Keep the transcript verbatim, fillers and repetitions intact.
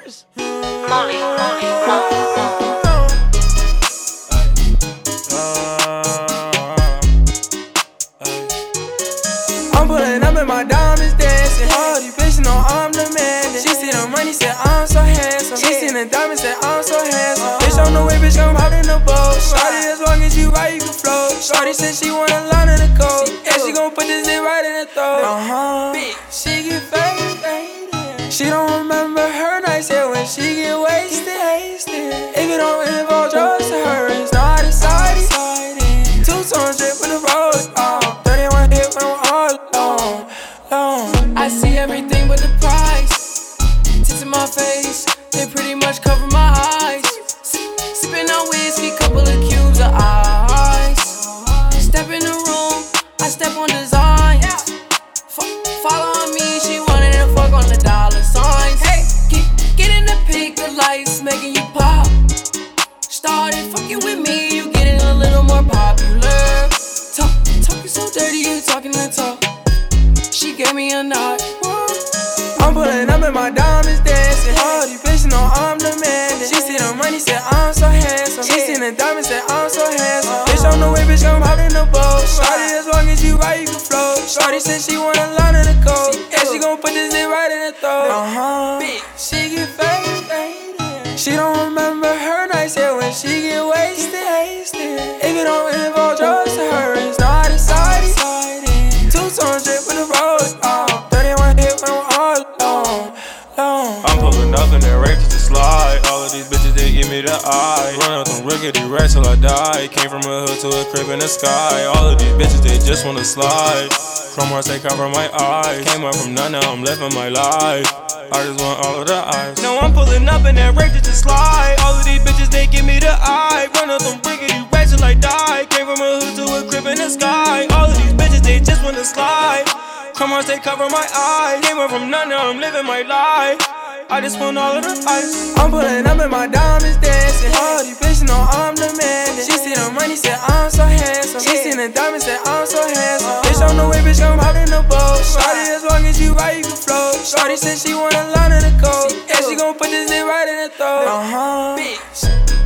course. Molly, Molly, Molly. I'm pulling up and my diamonds dancing. All these bitches know I'm demanding. She see the money, said I'm so handsome. She seen the diamonds, said I'm so handsome. Bitch on the way, bitch, come out in the boat. Shorty, as long as you right, you can float. Shorty said she want a line in the coat, and she gon' put this in right in the throat. Uh-huh. She get faded. She don't remember her nights here when she get wasted. If it don't involve drugs to her, it's not exciting. Two tone drip with the road. Uh, thirty-one hit when I'm all alone. Long. I see everything but the price. Tits in my face, they pretty much cover my eyes. Sipping on whiskey, couple of cubes of ice. Step in the room, I step on designs. Follow on me, she wanted to fuck on the dollar signs. Hey, get, get in the pink, the lights making you pop. Started fucking with me, you getting a little more popular. Talk, talking so dirty, you talking the talk. She gave me a nod. I'm pulling up and my diamonds dancing. All these bitches know I'm demanding. She see the money, said I'm so handsome. She seen the diamonds, said I'm so handsome. Bitch on the way, bitch, come out in the boat. Shorty, as long as you right, you can float. Shorty said she want a line in the coat, and she gon' put this in right in the throat. Uh-huh. She get faded. She don't remember her nights here when she get wasted. If it don't involve drugs to her, it's not exciting. Two tone drip with the road. Uh, thirty-one hit when I'm all alone. Long. I'm pulling up in that rape just to slide. All of these bitches, they give me the eye. Run up them rickety racks till I die. Came from a hood to a crib in the sky. All of these bitches, they just wanna slide. Chrome hearts, they cover my eyes. Came up from none, now I'm living my life. I just want all of the eyes. Now I'm pulling up in that rape just to slide. All of these bitches, they give me the eye. Run up them rickety racks till I die. Came from a hood to a crib in the sky. All of these bitches, they just wanna slide. Chrome hearts, they cover my eyes. Came up from none, now I'm living my life. I just want all of the ice. I'm pulling up and my diamonds dancing. All these bitches know I'm demanding. She see the money, said I'm so handsome. She seen the diamonds, said I'm so handsome. Bitch on the way, bitch, come out in the boat. Shorty, as long as you right, you can float. Shorty said she want a line in the coat, and she gon' put this in right in the throat. Uh-huh.